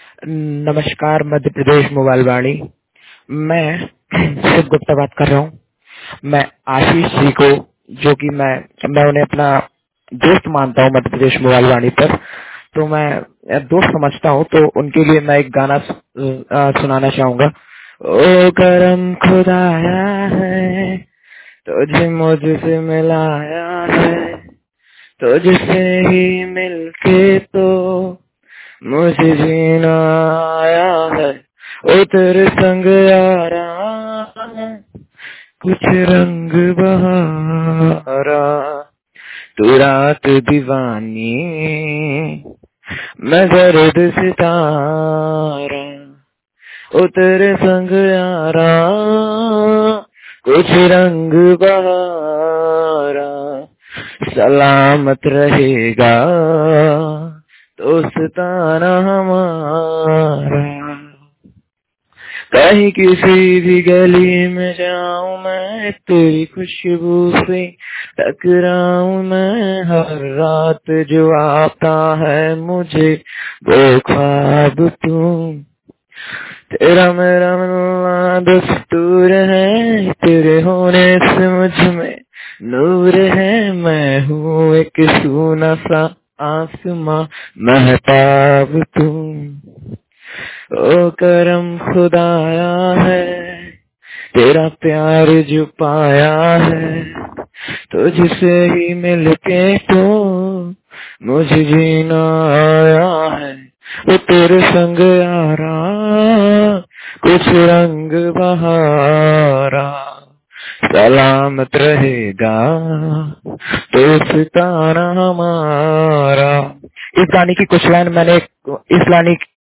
नमस्कार, मध्य प्रदेश मोबाइल वाणी। मैं शिव गुप्ता बात कर रहा हूँ। मैं आशीष जी को, जो कि मैं उन्हें अपना दोस्त मानता हूँ मध्य प्रदेश मोबाइल वाणी पर, तो मैं दोस्त समझता हूँ, तो उनके लिए मैं एक गाना सुनाना चाहूंगा। ओ करम खुदाया है, तुझे मुझसे मिलाया है, तुझसे ही मिलके तो मुझे जीना आया है। ओ तेरे संग यारा, कुछ रंग बहारा, तू रात दीवानी, मैं जर्द सितारा। ओ तेरे संग यारा, कुछ रंग बहारा, सलामत रहेगा दोस्ताना हमारा। कहीं किसी भी गली में जाऊं मैं, तेरी खुशबू से टकराऊं मैं। हर रात जो आता है मुझे वो ख्वाब तू, तेरा मेरा मिलना दस्तूर है। तेरे होने से मुझ में नूर है। मैं हूँ एक सूना सा आसमां, महताब तू। ओ करम खुदाया है, तेरा प्यार जो पाया है, तुझसे ही मिलके तो मुझे जीना आया है। वो तेरे संग यारा, कुछ रंग बहारा, सलामत रहेगा दोस्ताना हमारा। इस गाने की कुछ लाइन मैंने